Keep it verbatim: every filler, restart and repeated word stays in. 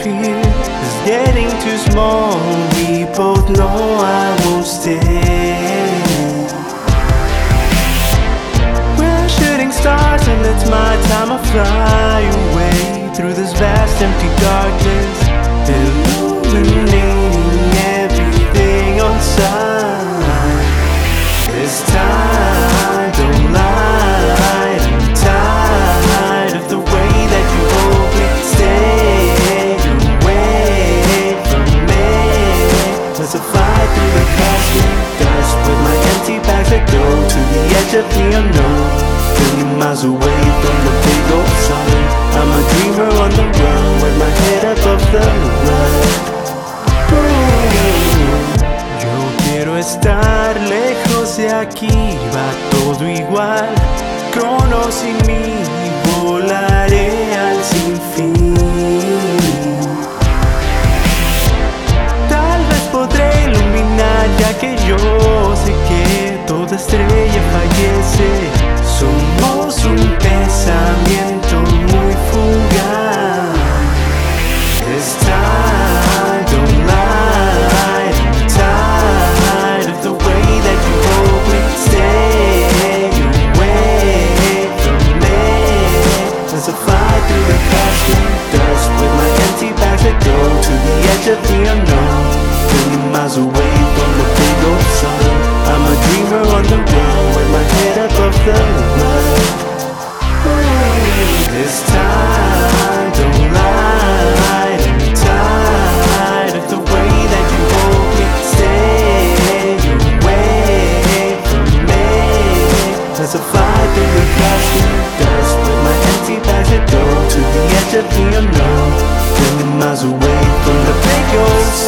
fear is getting too small. We both know I won't stay. We're shooting stars and it's my time to fly away through this vast empty darkness, illuminating everything on sight. It's time, don't lie, I'm tired of the way that you hold me. Stay away from me. Let's fly through the cosmic dust with my empty bags that go to the edge of the unknown. Million miles away from the big old sun. I'm a dreamer on the run with my head above the run. Yo quiero estar lejos de aquí, va todo igual. Crono sin mí, volaré al sinfín. Tal vez podré iluminar, ya que yo sé que toda estrella fallece. Somos un pensamiento muy fugaz. It's time, don't lie, I'm tired of the way that you hold me. Stay away from me. As I fly through the cosmic dust with my empty bags that go to the edge of the unknown. Million miles away from the big old sun. I'm a dreamer on the run with my head above the run. This time, don't lie, I'm tired of the way that you hold me. Stay away from me. As I fly through the cosmic dust with my empty bags that go to the edge of the unknown. Million miles away from the big old sun.